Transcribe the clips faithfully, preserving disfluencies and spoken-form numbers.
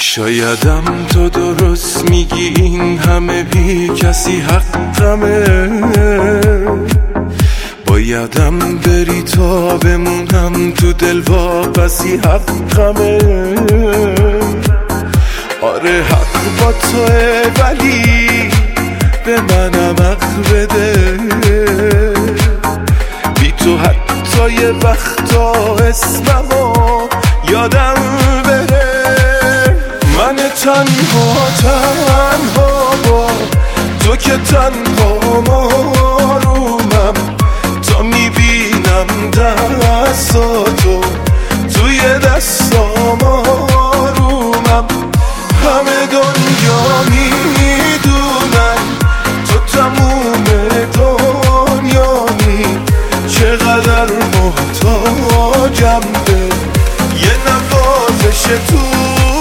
شایدم تو درست میگی این همه بی کسی حقمه، بایدم بری تا بمونم تو دل واپسی حقمه. آره حق با توه ولی به منم حق بده، بی تو حتی یه وقتا اسممو یادم بره. من تنها تنها با تو که تنها مارومم، تا میبینم دستاتو توی دستام آرومم. همه دنیا میدونن تو تموم دنیایی، چقدر محتاجم به یه نوازش طولانی.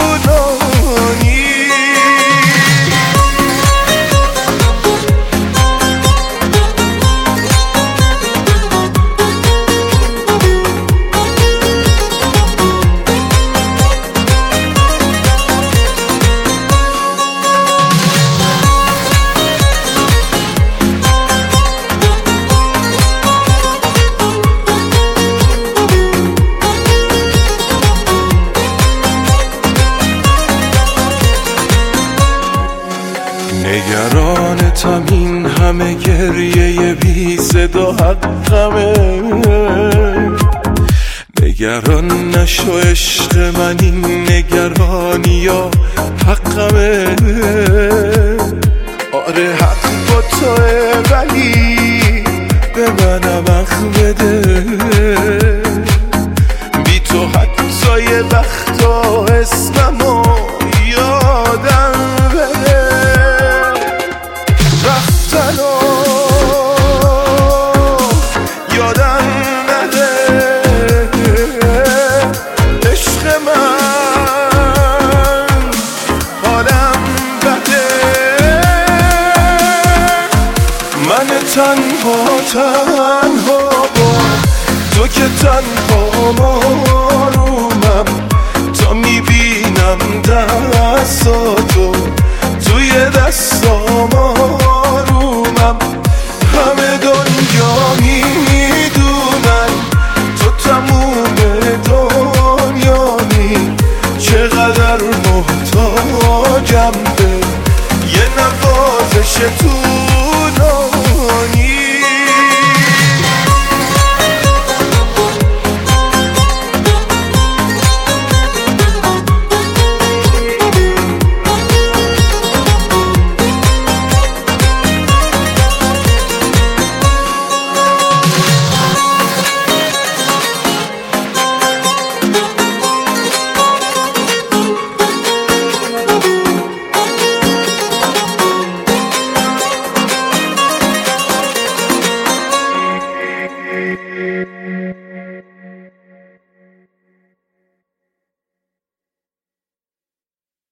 نگرانتم این همه گریه بی صدا حقمه، نگران نشو عشق من این نگرانی ها حقمه. آره حق با توه ولی به منم حق بده، بی تو حتی یه وقتا اسممو